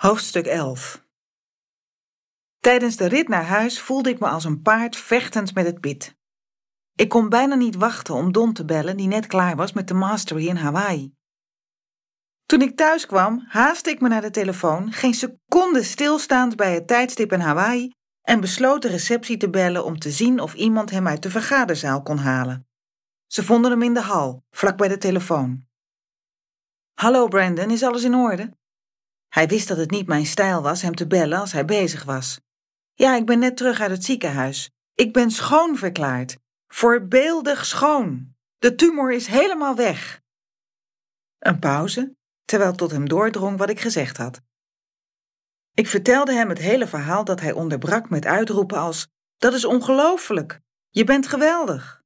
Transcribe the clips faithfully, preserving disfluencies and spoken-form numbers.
Hoofdstuk elf. Tijdens de rit naar huis voelde ik me als een paard vechtend met het bit. Ik kon bijna niet wachten om Don te bellen, die net klaar was met de mastery in Hawaii. Toen ik thuis kwam, haastte ik me naar de telefoon, geen seconde stilstaand bij het tijdstip in Hawaii, en besloot de receptie te bellen om te zien of iemand hem uit de vergaderzaal kon halen. Ze vonden hem in de hal, vlak bij de telefoon. Hallo Brandon, is alles in orde? Hij wist dat het niet mijn stijl was hem te bellen als hij bezig was. Ja, ik ben net terug uit het ziekenhuis. Ik ben schoon verklaard. Voorbeeldig schoon. De tumor is helemaal weg. Een pauze, terwijl tot hem doordrong wat ik gezegd had. Ik vertelde hem het hele verhaal dat hij onderbrak met uitroepen als: dat is ongelooflijk. Je bent geweldig.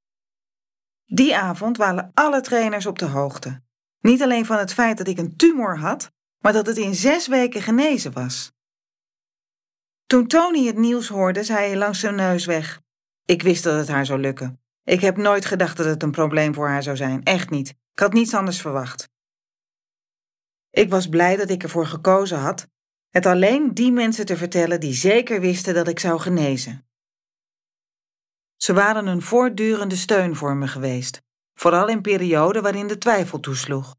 Die avond waren alle trainers op de hoogte. Niet alleen van het feit dat ik een tumor had, maar dat het in zes weken genezen was. Toen Tony het nieuws hoorde, zei hij langs zijn neus weg: ik wist dat het haar zou lukken. Ik heb nooit gedacht dat het een probleem voor haar zou zijn. Echt niet. Ik had niets anders verwacht. Ik was blij dat ik ervoor gekozen had het alleen die mensen te vertellen die zeker wisten dat ik zou genezen. Ze waren een voortdurende steun voor me geweest, vooral in perioden waarin de twijfel toesloeg.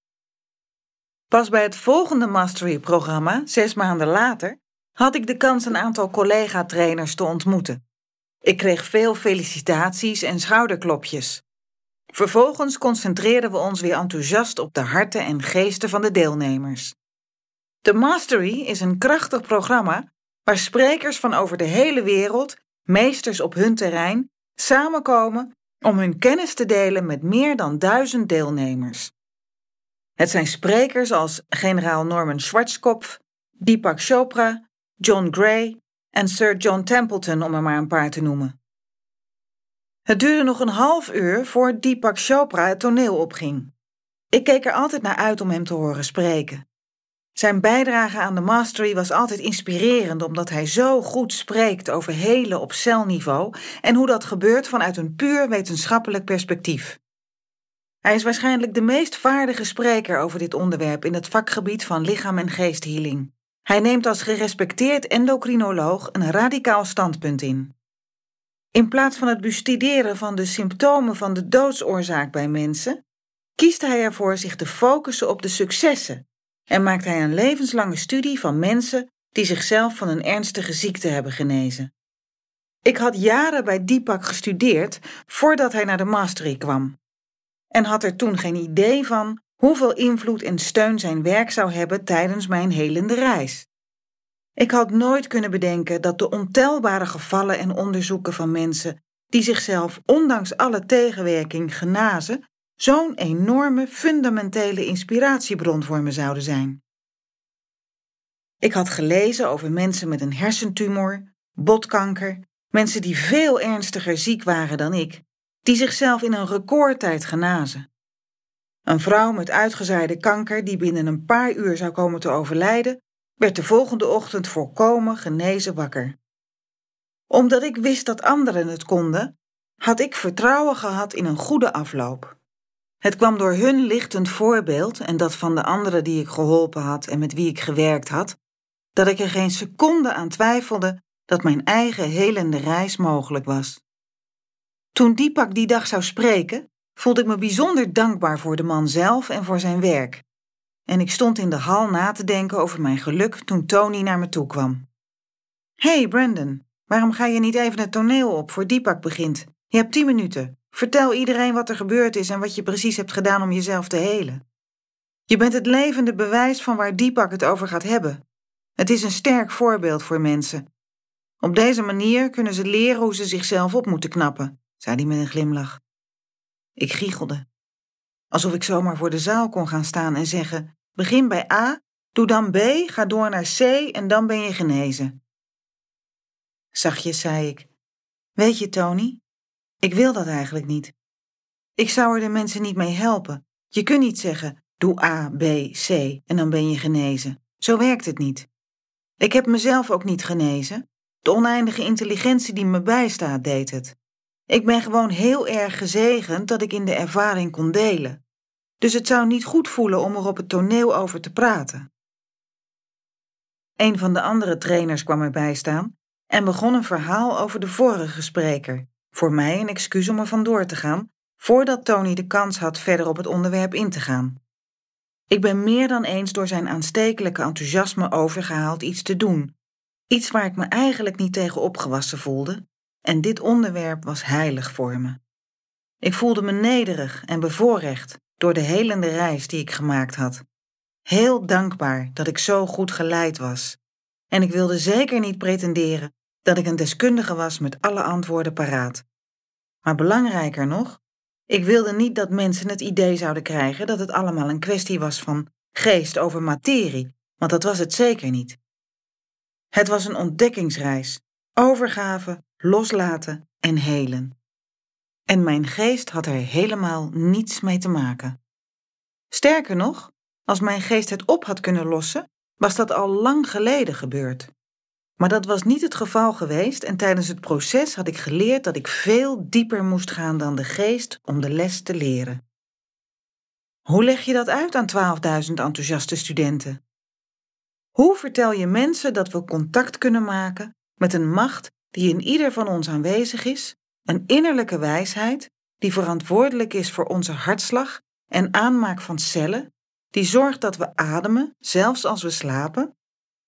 Pas bij het volgende Mastery-programma, zes maanden later, had ik de kans een aantal collega-trainers te ontmoeten. Ik kreeg veel felicitaties en schouderklopjes. Vervolgens concentreerden we ons weer enthousiast op de harten en geesten van de deelnemers. De Mastery is een krachtig programma waar sprekers van over de hele wereld, meesters op hun terrein, samenkomen om hun kennis te delen met meer dan duizend deelnemers. Het zijn sprekers als generaal Norman Schwarzkopf, Deepak Chopra, John Gray en Sir John Templeton, om er maar een paar te noemen. Het duurde nog een half uur voor Deepak Chopra het toneel opging. Ik keek er altijd naar uit om hem te horen spreken. Zijn bijdrage aan de Mastery was altijd inspirerend omdat hij zo goed spreekt over helen op celniveau en hoe dat gebeurt vanuit een puur wetenschappelijk perspectief. Hij is waarschijnlijk de meest vaardige spreker over dit onderwerp in het vakgebied van lichaam- en geesthealing. Hij neemt als gerespecteerd endocrinoloog een radicaal standpunt in. In plaats van het bestuderen van de symptomen van de doodsoorzaak bij mensen, kiest hij ervoor zich te focussen op de successen en maakt hij een levenslange studie van mensen die zichzelf van een ernstige ziekte hebben genezen. Ik had jaren bij Deepak gestudeerd voordat hij naar de Mastery kwam en had er toen geen idee van hoeveel invloed en steun zijn werk zou hebben tijdens mijn helende reis. Ik had nooit kunnen bedenken dat de ontelbare gevallen en onderzoeken van mensen die zichzelf ondanks alle tegenwerking genazen, zo'n enorme fundamentele inspiratiebron voor me zouden zijn. Ik had gelezen over mensen met een hersentumor, botkanker, mensen die veel ernstiger ziek waren dan ik, die zichzelf in een recordtijd genazen. Een vrouw met uitgezaaide kanker die binnen een paar uur zou komen te overlijden, werd de volgende ochtend volkomen genezen wakker. Omdat ik wist dat anderen het konden, had ik vertrouwen gehad in een goede afloop. Het kwam door hun lichtend voorbeeld en dat van de anderen die ik geholpen had en met wie ik gewerkt had, dat ik er geen seconde aan twijfelde dat mijn eigen helende reis mogelijk was. Toen Deepak die dag zou spreken, voelde ik me bijzonder dankbaar voor de man zelf en voor zijn werk. En ik stond in de hal na te denken over mijn geluk toen Tony naar me toe kwam. Hey Brandon, waarom ga je niet even het toneel op voor Deepak begint? Je hebt tien minuten. Vertel iedereen wat er gebeurd is en wat je precies hebt gedaan om jezelf te helen. Je bent het levende bewijs van waar Deepak het over gaat hebben. Het is een sterk voorbeeld voor mensen. Op deze manier kunnen ze leren hoe ze zichzelf op moeten knappen, zei hij met een glimlach. Ik giechelde. Alsof ik zomaar voor de zaal kon gaan staan en zeggen: begin bij A, doe dan B, ga door naar C en dan ben je genezen. Zachtjes zei ik: weet je Tony, ik wil dat eigenlijk niet. Ik zou er de mensen niet mee helpen. Je kunt niet zeggen: doe A, B, C en dan ben je genezen. Zo werkt het niet. Ik heb mezelf ook niet genezen. De oneindige intelligentie die me bijstaat deed het. Ik ben gewoon heel erg gezegend dat ik in de ervaring kon delen. Dus het zou niet goed voelen om er op het toneel over te praten. Een van de andere trainers kwam erbij staan en begon een verhaal over de vorige spreker, voor mij een excuus om er vandoor te gaan, voordat Tony de kans had verder op het onderwerp in te gaan. Ik ben meer dan eens door zijn aanstekelijke enthousiasme overgehaald iets te doen, iets waar ik me eigenlijk niet tegen opgewassen voelde, en dit onderwerp was heilig voor me. Ik voelde me nederig en bevoorrecht door de helende reis die ik gemaakt had. Heel dankbaar dat ik zo goed geleid was. En ik wilde zeker niet pretenderen dat ik een deskundige was met alle antwoorden paraat. Maar belangrijker nog, ik wilde niet dat mensen het idee zouden krijgen dat het allemaal een kwestie was van geest over materie, want dat was het zeker niet. Het was een ontdekkingsreis, overgave, loslaten en helen. En mijn geest had er helemaal niets mee te maken. Sterker nog, als mijn geest het op had kunnen lossen, was dat al lang geleden gebeurd. Maar dat was niet het geval geweest en tijdens het proces had ik geleerd dat ik veel dieper moest gaan dan de geest om de les te leren. Hoe leg je dat uit aan twaalfduizend enthousiaste studenten? Hoe vertel je mensen dat we contact kunnen maken met een macht die in ieder van ons aanwezig is, een innerlijke wijsheid die verantwoordelijk is voor onze hartslag en aanmaak van cellen, die zorgt dat we ademen, zelfs als we slapen?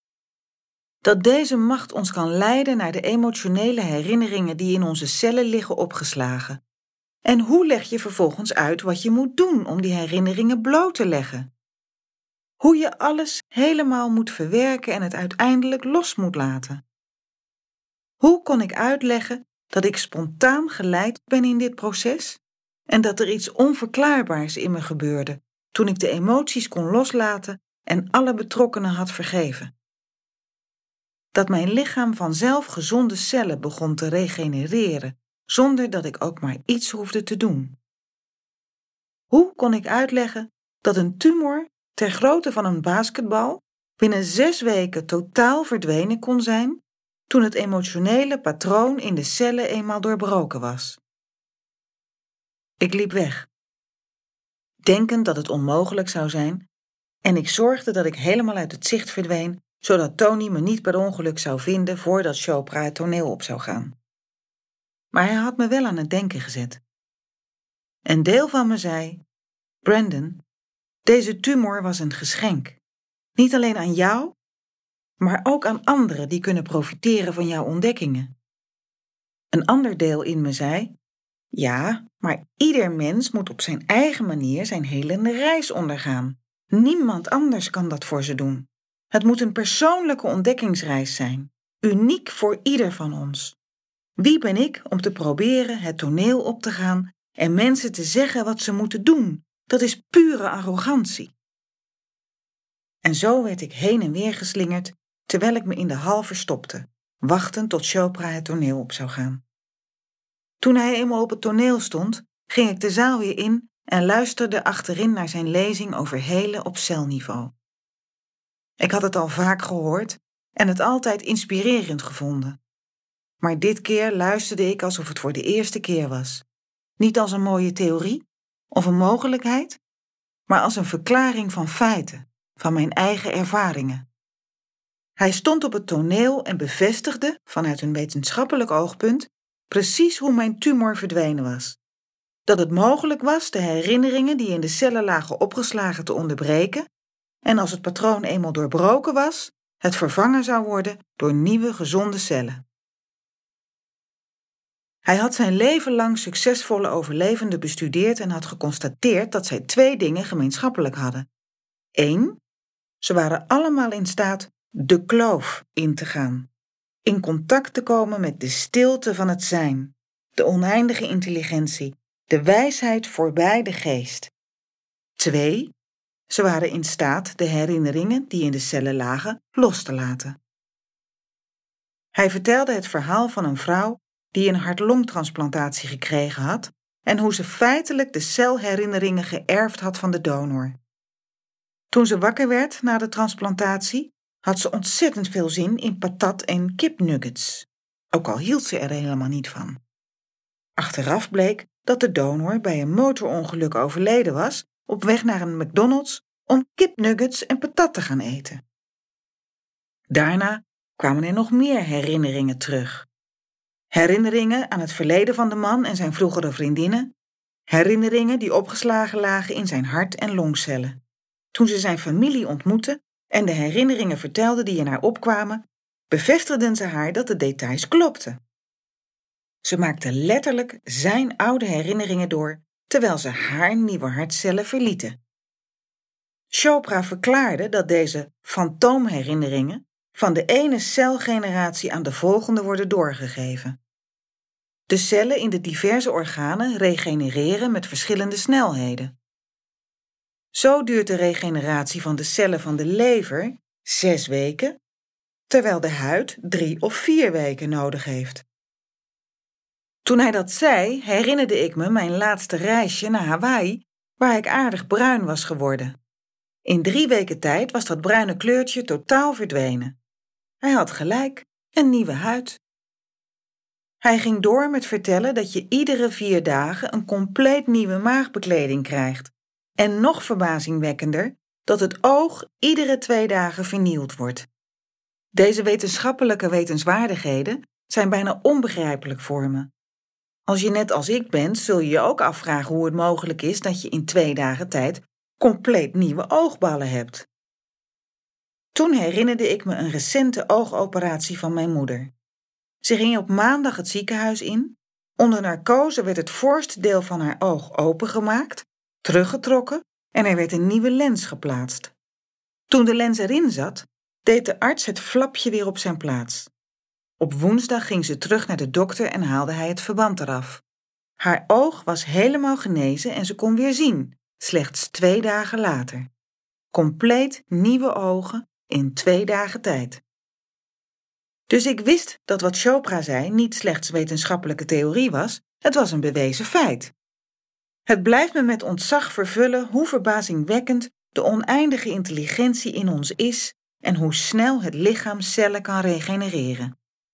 Dat deze macht ons kan leiden naar de emotionele herinneringen die in onze cellen liggen opgeslagen. En hoe leg je vervolgens uit wat je moet doen om die herinneringen bloot te leggen? Hoe je alles helemaal moet verwerken en het uiteindelijk los moet laten? Hoe kon ik uitleggen dat ik spontaan geleid ben in dit proces en dat er iets onverklaarbaars in me gebeurde toen ik de emoties kon loslaten en alle betrokkenen had vergeven? Dat mijn lichaam vanzelf gezonde cellen begon te regenereren, zonder dat ik ook maar iets hoefde te doen. Hoe kon ik uitleggen dat een tumor ter grootte van een basketbal binnen zes weken totaal verdwenen kon zijn toen het emotionele patroon in de cellen eenmaal doorbroken was? Ik liep weg, denkend dat het onmogelijk zou zijn, en ik zorgde dat ik helemaal uit het zicht verdween, zodat Tony me niet per ongeluk zou vinden voordat Chopra het toneel op zou gaan. Maar hij had me wel aan het denken gezet. Een deel van me zei: Brandon, deze tumor was een geschenk. Niet alleen aan jou, maar ook aan anderen die kunnen profiteren van jouw ontdekkingen. Een ander deel in me zei: ja, maar ieder mens moet op zijn eigen manier zijn helende reis ondergaan. Niemand anders kan dat voor ze doen. Het moet een persoonlijke ontdekkingsreis zijn, uniek voor ieder van ons. Wie ben ik om te proberen het toneel op te gaan en mensen te zeggen wat ze moeten doen? Dat is pure arrogantie. En zo werd ik heen en weer geslingerd, terwijl ik me in de hal verstopte, wachtend tot Chopra het toneel op zou gaan. Toen hij eenmaal op het toneel stond, ging ik de zaal weer in en luisterde achterin naar zijn lezing over helen op celniveau. Ik had het al vaak gehoord en het altijd inspirerend gevonden. Maar dit keer luisterde ik alsof het voor de eerste keer was. Niet als een mooie theorie of een mogelijkheid, maar als een verklaring van feiten, van mijn eigen ervaringen. Hij stond op het toneel en bevestigde, vanuit een wetenschappelijk oogpunt, precies hoe mijn tumor verdwenen was. Dat het mogelijk was de herinneringen die in de cellen lagen opgeslagen te onderbreken, en als het patroon eenmaal doorbroken was, het vervangen zou worden door nieuwe gezonde cellen. Hij had zijn leven lang succesvolle overlevenden bestudeerd en had geconstateerd dat zij twee dingen gemeenschappelijk hadden. Eén, ze waren allemaal in staat de kloof in te gaan, in contact te komen met de stilte van het zijn, de oneindige intelligentie, de wijsheid voorbij de geest. Twee, ze waren in staat de herinneringen die in de cellen lagen los te laten. Hij vertelde het verhaal van een vrouw die een hart-longtransplantatie gekregen had en hoe ze feitelijk de celherinneringen geërfd had van de donor. Toen ze wakker werd na de transplantatie, had ze ontzettend veel zin in patat en kipnuggets, ook al hield ze er helemaal niet van. Achteraf bleek dat de donor bij een motorongeluk overleden was op weg naar een McDonald's om kipnuggets en patat te gaan eten. Daarna kwamen er nog meer herinneringen terug. Herinneringen aan het verleden van de man en zijn vroegere vriendinnen. Herinneringen die opgeslagen lagen in zijn hart- en longcellen. Toen ze zijn familie ontmoette en de herinneringen vertelde die in haar opkwamen, bevestigden ze haar dat de details klopten. Ze maakte letterlijk zijn oude herinneringen door, terwijl ze haar nieuwe hartcellen verlieten. Chopra verklaarde dat deze fantoomherinneringen van de ene celgeneratie aan de volgende worden doorgegeven. De cellen in de diverse organen regenereren met verschillende snelheden. Zo duurt de regeneratie van de cellen van de lever zes weken, terwijl de huid drie of vier weken nodig heeft. Toen hij dat zei, herinnerde ik me mijn laatste reisje naar Hawaii, waar ik aardig bruin was geworden. In drie weken tijd was dat bruine kleurtje totaal verdwenen. Hij had gelijk, een nieuwe huid. Hij ging door met vertellen dat je iedere vier dagen een compleet nieuwe maagbekleding krijgt. En nog verbazingwekkender, dat het oog iedere twee dagen vernieuwd wordt. Deze wetenschappelijke wetenswaardigheden zijn bijna onbegrijpelijk voor me. Als je net als ik bent, zul je je ook afvragen hoe het mogelijk is dat je in twee dagen tijd compleet nieuwe oogballen hebt. Toen herinnerde ik me een recente oogoperatie van mijn moeder. Ze ging op maandag het ziekenhuis in. Onder narcose werd het voorste deel van haar oog opengemaakt, teruggetrokken en er werd een nieuwe lens geplaatst. Toen de lens erin zat, deed de arts het flapje weer op zijn plaats. Op woensdag ging ze terug naar de dokter en haalde hij het verband eraf. Haar oog was helemaal genezen en ze kon weer zien, slechts twee dagen later. Compleet nieuwe ogen in twee dagen tijd. Dus ik wist dat wat Chopra zei niet slechts wetenschappelijke theorie was, het was een bewezen feit. Het blijft me met ontzag vervullen hoe verbazingwekkend de oneindige intelligentie in ons is en hoe snel het lichaam cellen kan regenereren.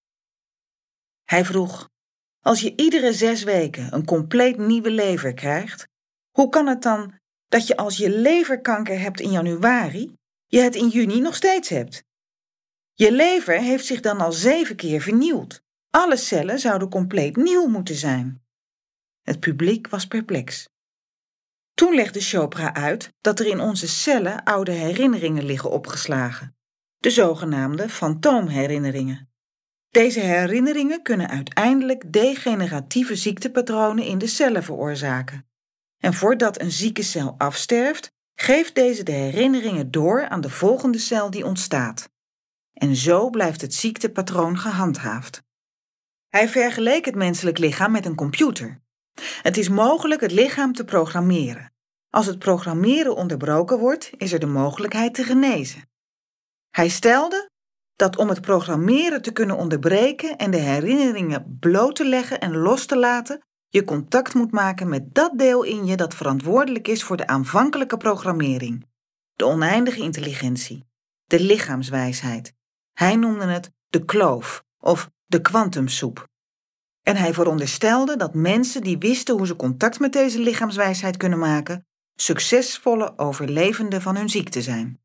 Hij vroeg, als je iedere zes weken een compleet nieuwe lever krijgt, hoe kan het dan dat je als je leverkanker hebt in januari, je het in juni nog steeds hebt? Je lever heeft zich dan al zeven keer vernieuwd. Alle cellen zouden compleet nieuw moeten zijn. Het publiek was perplex. Toen legde Chopra uit dat er in onze cellen oude herinneringen liggen opgeslagen, de zogenaamde fantoomherinneringen. Deze herinneringen kunnen uiteindelijk degeneratieve ziektepatronen in de cellen veroorzaken. En voordat een zieke cel afsterft, geeft deze de herinneringen door aan de volgende cel die ontstaat. En zo blijft het ziektepatroon gehandhaafd. Hij vergeleek het menselijk lichaam met een computer. Het is mogelijk het lichaam te programmeren. Als het programmeren onderbroken wordt, is er de mogelijkheid te genezen. Hij stelde dat om het programmeren te kunnen onderbreken en de herinneringen bloot te leggen en los te laten, je contact moet maken met dat deel in je dat verantwoordelijk is voor de aanvankelijke programmering, de oneindige intelligentie, de lichaamswijsheid. Hij noemde het de kloof of de kwantumsoep. En hij veronderstelde dat mensen die wisten hoe ze contact met deze lichaamswijsheid kunnen maken, succesvolle overlevenden van hun ziekte zijn.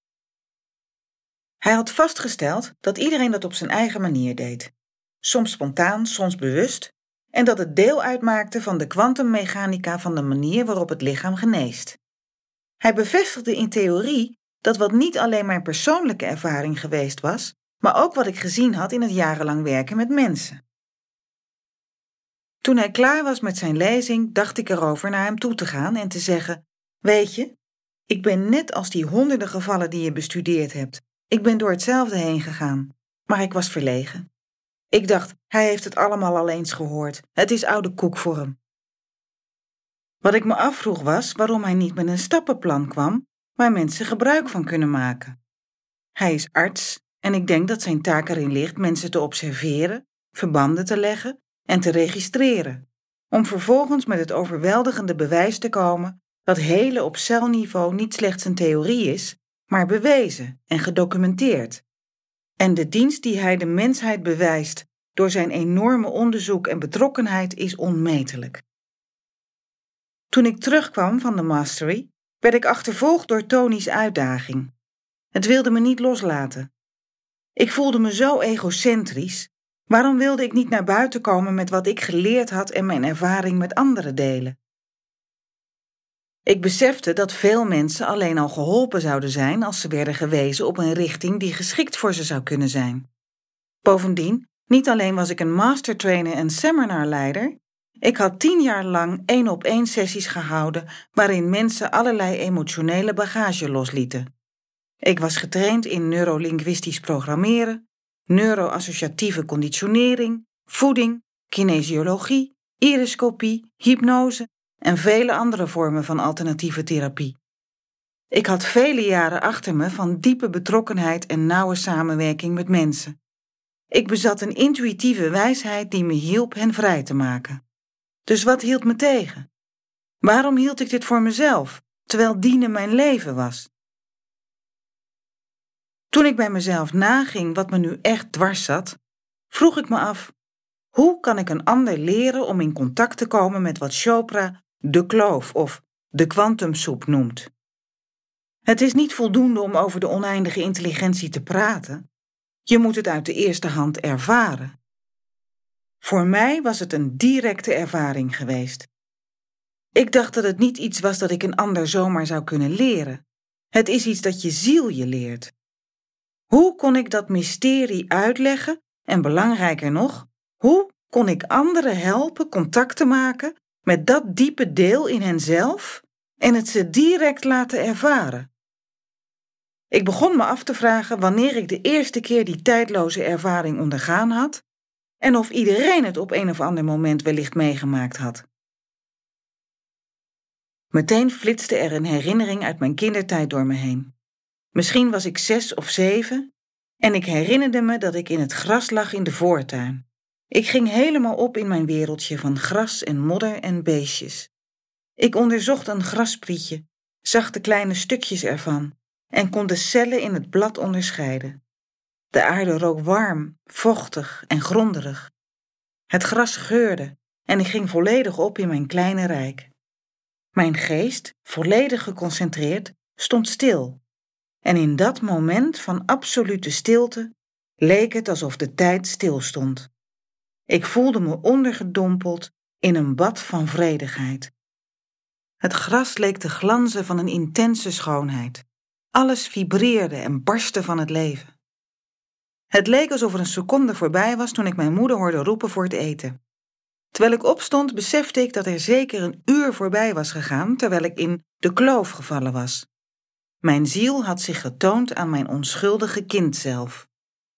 Hij had vastgesteld dat iedereen dat op zijn eigen manier deed, soms spontaan, soms bewust, en dat het deel uitmaakte van de kwantummechanica van de manier waarop het lichaam geneest. Hij bevestigde in theorie dat wat niet alleen mijn persoonlijke ervaring geweest was, maar ook wat ik gezien had in het jarenlang werken met mensen. Toen hij klaar was met zijn lezing, dacht ik erover naar hem toe te gaan en te zeggen, weet je, ik ben net als die honderden gevallen die je bestudeerd hebt. Ik ben door hetzelfde heen gegaan, maar ik was verlegen. Ik dacht, hij heeft het allemaal al eens gehoord. Het is oude koek voor hem. Wat ik me afvroeg was waarom hij niet met een stappenplan kwam waar mensen gebruik van kunnen maken. Hij is arts en ik denk dat zijn taak erin ligt mensen te observeren, verbanden te leggen en te registreren, om vervolgens met het overweldigende bewijs te komen dat helen op celniveau niet slechts een theorie is, maar bewezen en gedocumenteerd. En de dienst die hij de mensheid bewijst door zijn enorme onderzoek en betrokkenheid is onmetelijk. Toen ik terugkwam van de Mastery, werd ik achtervolgd door Tony's uitdaging. Het wilde me niet loslaten. Ik voelde me zo egocentrisch. Waarom wilde ik niet naar buiten komen met wat ik geleerd had en mijn ervaring met anderen delen? Ik besefte dat veel mensen alleen al geholpen zouden zijn als ze werden gewezen op een richting die geschikt voor ze zou kunnen zijn. Bovendien, niet alleen was ik een mastertrainer en seminarleider, ik had tien jaar lang één-op-één sessies gehouden waarin mensen allerlei emotionele bagage loslieten. Ik was getraind in neurolinguïstisch programmeren, neuroassociatieve conditionering, voeding, kinesiologie, iriscopie, hypnose en vele andere vormen van alternatieve therapie. Ik had vele jaren achter me van diepe betrokkenheid en nauwe samenwerking met mensen. Ik bezat een intuïtieve wijsheid die me hielp hen vrij te maken. Dus wat hield me tegen? Waarom hield ik dit voor mezelf, terwijl dienen mijn leven was? Toen ik bij mezelf naging wat me nu echt dwars zat, vroeg ik me af, hoe kan ik een ander leren om in contact te komen met wat Chopra de kloof of de kwantumsoep noemt? Het is niet voldoende om over de oneindige intelligentie te praten. Je moet het uit de eerste hand ervaren. Voor mij was het een directe ervaring geweest. Ik dacht dat het niet iets was dat ik een ander zomaar zou kunnen leren. Het is iets dat je ziel je leert. Hoe kon ik dat mysterie uitleggen en belangrijker nog, hoe kon ik anderen helpen contact te maken met dat diepe deel in henzelf en het ze direct laten ervaren? Ik begon me af te vragen wanneer ik de eerste keer die tijdloze ervaring ondergaan had en of iedereen het op een of ander moment wellicht meegemaakt had. Meteen flitste er een herinnering uit mijn kindertijd door me heen. Misschien was ik zes of zeven en ik herinnerde me dat ik in het gras lag in de voortuin. Ik ging helemaal op in mijn wereldje van gras en modder en beestjes. Ik onderzocht een grasprietje, zag de kleine stukjes ervan en kon de cellen in het blad onderscheiden. De aarde rook warm, vochtig en gronderig. Het gras geurde en ik ging volledig op in mijn kleine rijk. Mijn geest, volledig geconcentreerd, stond stil. En in dat moment van absolute stilte leek het alsof de tijd stilstond. Ik voelde me ondergedompeld in een bad van vredigheid. Het gras leek te glanzen van een intense schoonheid. Alles vibreerde en barstte van het leven. Het leek alsof er een seconde voorbij was toen ik mijn moeder hoorde roepen voor het eten. Terwijl ik opstond, besefte ik dat er zeker een uur voorbij was gegaan terwijl ik in de kloof gevallen was. Mijn ziel had zich getoond aan mijn onschuldige kind zelf.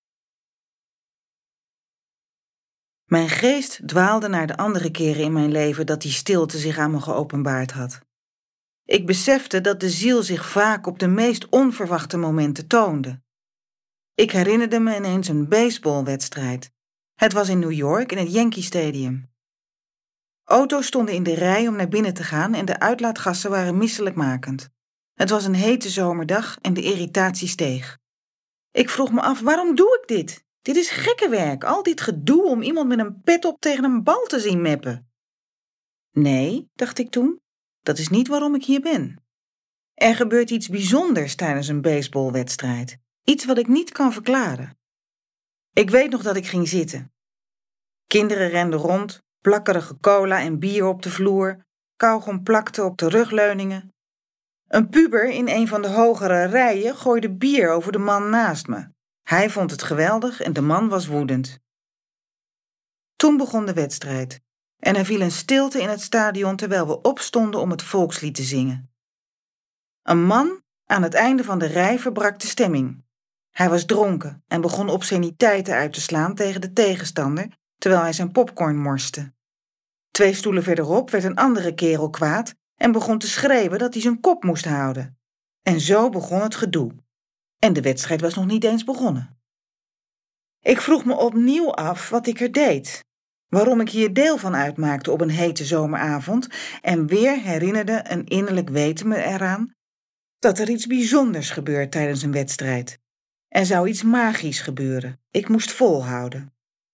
Mijn geest dwaalde naar de andere keren in mijn leven dat die stilte zich aan me geopenbaard had. Ik besefte dat de ziel zich vaak op de meest onverwachte momenten toonde. Ik herinnerde me ineens een baseballwedstrijd. Het was in New York in het Yankee Stadium. Auto's stonden in de rij om naar binnen te gaan en de uitlaatgassen waren misselijkmakend. Het was een hete zomerdag en de irritatie steeg. Ik vroeg me af, waarom doe ik dit? Dit is gekkenwerk, al dit gedoe om iemand met een pet op tegen een bal te zien meppen. Nee, dacht ik toen, dat is niet waarom ik hier ben. Er gebeurt iets bijzonders tijdens een baseballwedstrijd. Iets wat ik niet kan verklaren. Ik weet nog dat ik ging zitten. Kinderen renden rond, plakkerige cola en bier op de vloer, kauwgom plakte op de rugleuningen. Een puber in een van de hogere rijen gooide bier over de man naast me. Hij vond het geweldig en de man was woedend. Toen begon de wedstrijd en er viel een stilte in het stadion terwijl we opstonden om het volkslied te zingen. Een man aan het einde van de rij verbrak de stemming. Hij was dronken en begon obsceniteiten uit te slaan tegen de tegenstander terwijl hij zijn popcorn morste. Twee stoelen verderop werd een andere kerel kwaad en begon te schreeuwen dat hij zijn kop moest houden. En zo begon het gedoe. En de wedstrijd was nog niet eens begonnen. Ik vroeg me opnieuw af wat ik er deed, waarom ik hier deel van uitmaakte op een hete zomeravond en weer herinnerde een innerlijk weten me eraan dat er iets bijzonders gebeurt tijdens een wedstrijd. Er zou iets magisch gebeuren. Ik moest volhouden.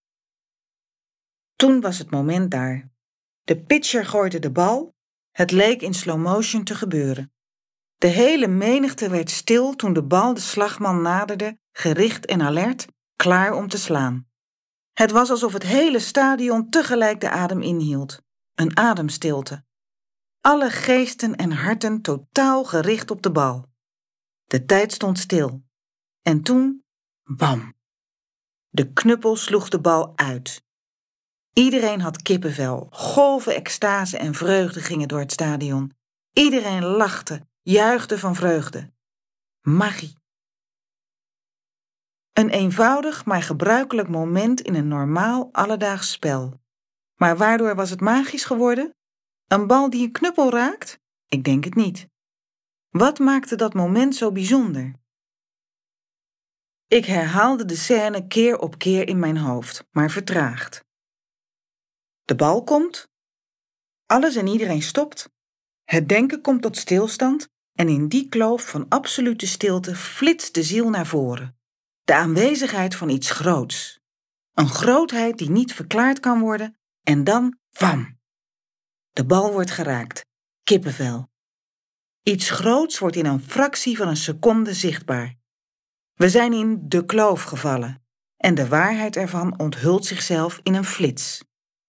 Toen was het moment daar. De pitcher gooide de bal. Het leek in slow motion te gebeuren. De hele menigte werd stil toen de bal de slagman naderde, gericht en alert, klaar om te slaan. Het was alsof het hele stadion tegelijk de adem inhield. Een ademstilte. Alle geesten en harten totaal gericht op de bal. De tijd stond stil. En toen, bam. De knuppel sloeg de bal uit. Iedereen had kippenvel, golven extase en vreugde gingen door het stadion. Iedereen lachte, juichte van vreugde. Magie. Een eenvoudig, maar gebruikelijk moment in een normaal, alledaags spel. Maar waardoor was het magisch geworden? Een bal die een knuppel raakt? Ik denk het niet. Wat maakte dat moment zo bijzonder? Ik herhaalde de scène keer op keer in mijn hoofd, maar vertraagd. De bal komt, alles en iedereen stopt, het denken komt tot stilstand en in die kloof van absolute stilte flitst de ziel naar voren. De aanwezigheid van iets groots. Een grootheid die niet verklaard kan worden en dan, wam! De bal wordt geraakt, kippenvel. Iets groots wordt in een fractie van een seconde zichtbaar. We zijn in de kloof gevallen en de waarheid ervan onthult zichzelf in een flits.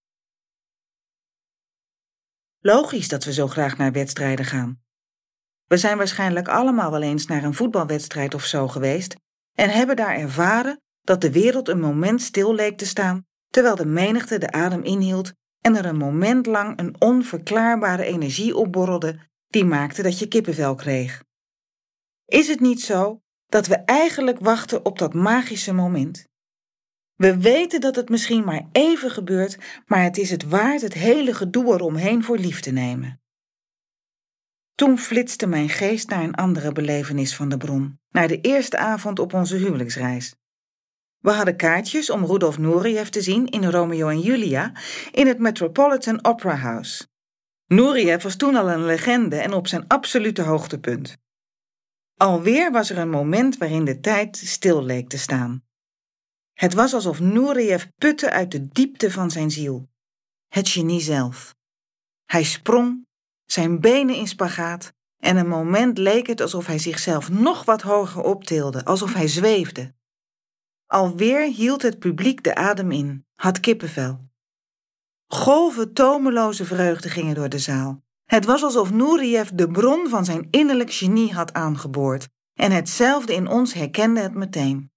Logisch dat we zo graag naar wedstrijden gaan. We zijn waarschijnlijk allemaal wel eens naar een voetbalwedstrijd of zo geweest en hebben daar ervaren dat de wereld een moment stil leek te staan, terwijl de menigte de adem inhield en er een moment lang een onverklaarbare energie opborrelde die maakte dat je kippenvel kreeg. Is het niet zo dat we eigenlijk wachten op dat magische moment? We weten dat het misschien maar even gebeurt, maar het is het waard het hele gedoe eromheen voor lief te nemen. Toen flitste mijn geest naar een andere belevenis van de bron, naar de eerste avond op onze huwelijksreis. We hadden kaartjes om Rudolf Nureyev te zien in Romeo en Julia in het Metropolitan Opera House. Nureyev was toen al een legende en op zijn absolute hoogtepunt. Alweer was er een moment waarin de tijd stil leek te staan. Het was alsof Nureyev putte uit de diepte van zijn ziel. Het genie zelf. Hij sprong, zijn benen in spagaat, en een moment leek het alsof hij zichzelf nog wat hoger optilde, alsof hij zweefde. Alweer hield het publiek de adem in, had kippenvel. Golven tomeloze vreugde gingen door de zaal. Het was alsof Nureyev de bron van zijn innerlijk genie had aangeboord en hetzelfde in ons herkende het meteen.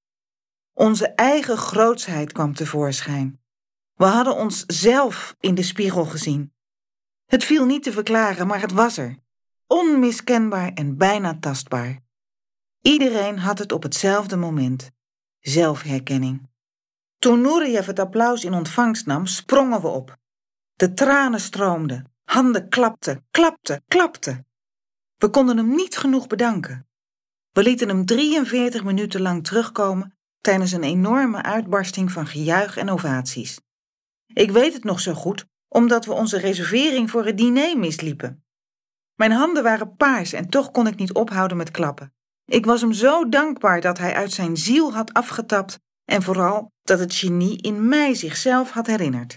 Onze eigen grootsheid kwam tevoorschijn. We hadden ons zelf in de spiegel gezien. Het viel niet te verklaren, maar het was er. Onmiskenbaar en bijna tastbaar. Iedereen had het op hetzelfde moment. Zelfherkenning. Toen Nureyev het applaus in ontvangst nam, sprongen we op. De tranen stroomden, handen klapten, klapten, klapten. We konden hem niet genoeg bedanken. We lieten hem drieënveertig minuten lang terugkomen tijdens een enorme uitbarsting van gejuich en ovaties. Ik weet het nog zo goed, omdat we onze reservering voor het diner misliepen. Mijn handen waren paars en toch kon ik niet ophouden met klappen. Ik was hem zo dankbaar dat hij uit zijn ziel had afgetapt en vooral dat het genie in mij zichzelf had herinnerd.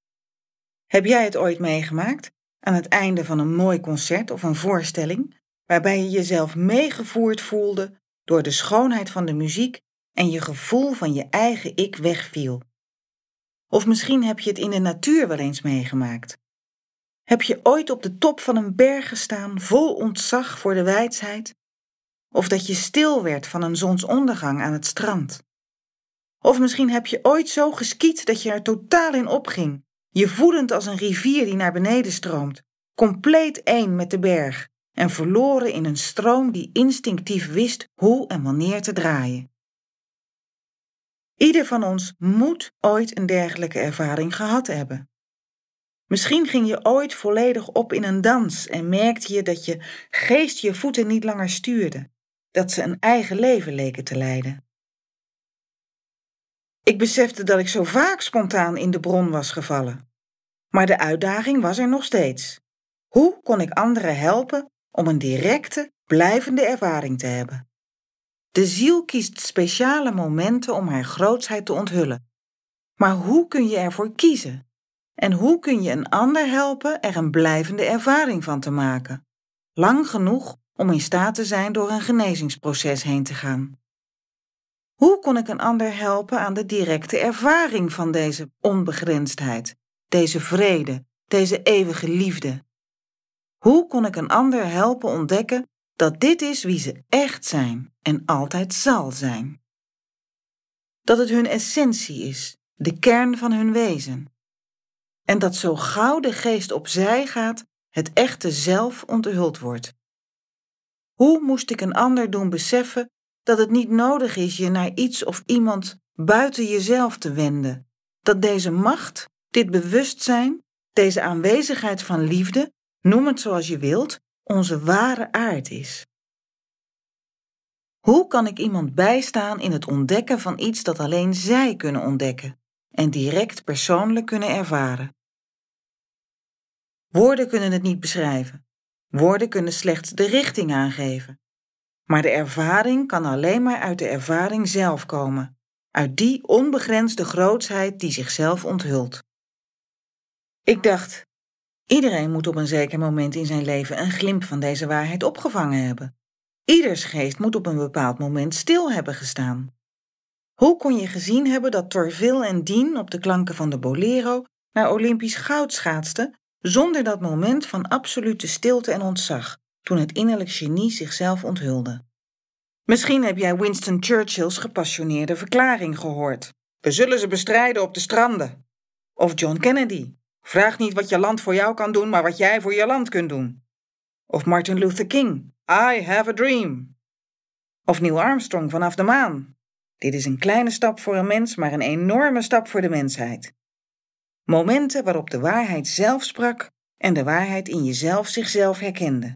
Heb jij het ooit meegemaakt, aan het einde van een mooi concert of een voorstelling, waarbij je jezelf meegevoerd voelde door de schoonheid van de muziek en je gevoel van je eigen ik wegviel? Of misschien heb je het in de natuur wel eens meegemaakt. Heb je ooit op de top van een berg gestaan, vol ontzag voor de weidsheid? Of dat je stil werd van een zonsondergang aan het strand? Of misschien heb je ooit zo geskiet dat je er totaal in opging, je voelend als een rivier die naar beneden stroomt, compleet één met de berg en verloren in een stroom die instinctief wist hoe en wanneer te draaien. Ieder van ons moet ooit een dergelijke ervaring gehad hebben. Misschien ging je ooit volledig op in een dans en merkte je dat je geest je voeten niet langer stuurde, dat ze een eigen leven leken te leiden. Ik besefte dat ik zo vaak spontaan in de bron was gevallen. Maar de uitdaging was er nog steeds. Hoe kon ik anderen helpen om een directe, blijvende ervaring te hebben? De ziel kiest speciale momenten om haar grootsheid te onthullen. Maar hoe kun je ervoor kiezen? En hoe kun je een ander helpen er een blijvende ervaring van te maken? Lang genoeg om in staat te zijn door een genezingsproces heen te gaan. Hoe kon ik een ander helpen aan de directe ervaring van deze onbegrensdheid, deze vrede, deze eeuwige liefde? Hoe kon ik een ander helpen ontdekken dat dit is wie ze echt zijn en altijd zal zijn? Dat het hun essentie is, de kern van hun wezen. En dat zo gauw de geest opzij gaat, het echte zelf onthuld wordt. Hoe moest ik een ander doen beseffen dat het niet nodig is je naar iets of iemand buiten jezelf te wenden, dat deze macht, dit bewustzijn, deze aanwezigheid van liefde, noem het zoals je wilt, onze ware aard is? Hoe kan ik iemand bijstaan in het ontdekken van iets dat alleen zij kunnen ontdekken en direct persoonlijk kunnen ervaren? Woorden kunnen het niet beschrijven. Woorden kunnen slechts de richting aangeven. Maar de ervaring kan alleen maar uit de ervaring zelf komen, uit die onbegrensde grootsheid die zichzelf onthult. Ik dacht, iedereen moet op een zeker moment in zijn leven een glimp van deze waarheid opgevangen hebben. Ieders geest moet op een bepaald moment stil hebben gestaan. Hoe kon je gezien hebben dat Torville en Dean op de klanken van de bolero naar Olympisch goud schaatsten, zonder dat moment van absolute stilte en ontzag, toen het innerlijk genie zichzelf onthulde? Misschien heb jij Winston Churchill's gepassioneerde verklaring gehoord. We zullen ze bestrijden op de stranden. Of John Kennedy. Vraag niet wat je land voor jou kan doen, maar wat jij voor je land kunt doen. Of Martin Luther King. I have a dream. Of Neil Armstrong vanaf de maan. Dit is een kleine stap voor een mens, maar een enorme stap voor de mensheid. Momenten waarop de waarheid zelf sprak en de waarheid in jezelf zichzelf herkende.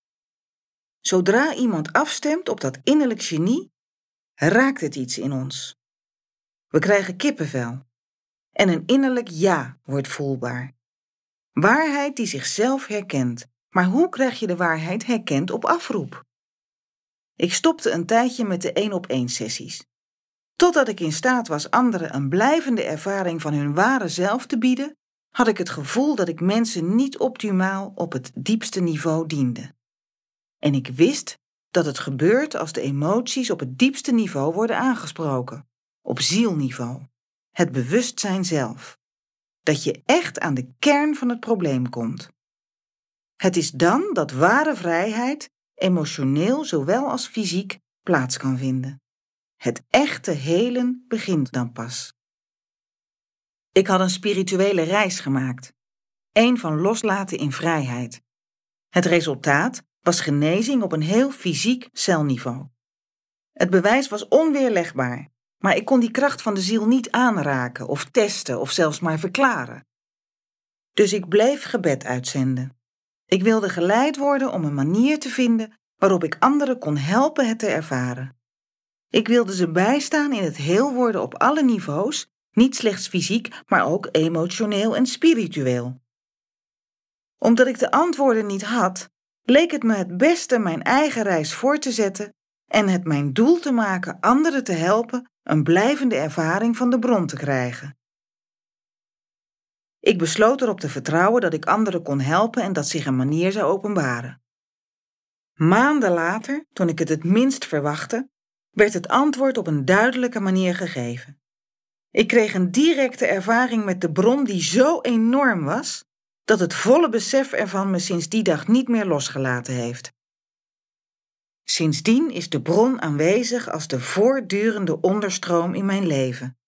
Zodra iemand afstemt op dat innerlijk genie, raakt het iets in ons. We krijgen kippenvel en een innerlijk ja wordt voelbaar. Waarheid die zichzelf herkent. Maar hoe krijg je de waarheid herkend op afroep? Ik stopte een tijdje met de één-op-één sessies. Totdat ik in staat was anderen een blijvende ervaring van hun ware zelf te bieden, had ik het gevoel dat ik mensen niet optimaal op het diepste niveau diende. En ik wist dat het gebeurt als de emoties op het diepste niveau worden aangesproken, op zielniveau, het bewustzijn zelf. Dat je echt aan de kern van het probleem komt. Het is dan dat ware vrijheid, emotioneel zowel als fysiek, plaats kan vinden. Het echte helen begint dan pas. Ik had een spirituele reis gemaakt. Een van loslaten in vrijheid. Het resultaat was genezing op een heel fysiek celniveau. Het bewijs was onweerlegbaar, maar ik kon die kracht van de ziel niet aanraken of testen of zelfs maar verklaren. Dus ik bleef gebed uitzenden. Ik wilde geleid worden om een manier te vinden waarop ik anderen kon helpen het te ervaren. Ik wilde ze bijstaan in het heel worden op alle niveaus, niet slechts fysiek, maar ook emotioneel en spiritueel. Omdat ik de antwoorden niet had, leek het me het beste mijn eigen reis voor te zetten en het mijn doel te maken anderen te helpen een blijvende ervaring van de bron te krijgen. Ik besloot erop te vertrouwen dat ik anderen kon helpen en dat zich een manier zou openbaren. Maanden later, toen ik het het minst verwachtte, werd het antwoord op een duidelijke manier gegeven. Ik kreeg een directe ervaring met de bron die zo enorm was, dat het volle besef ervan me sinds die dag niet meer losgelaten heeft. Sindsdien is de bron aanwezig als de voortdurende onderstroom in mijn leven.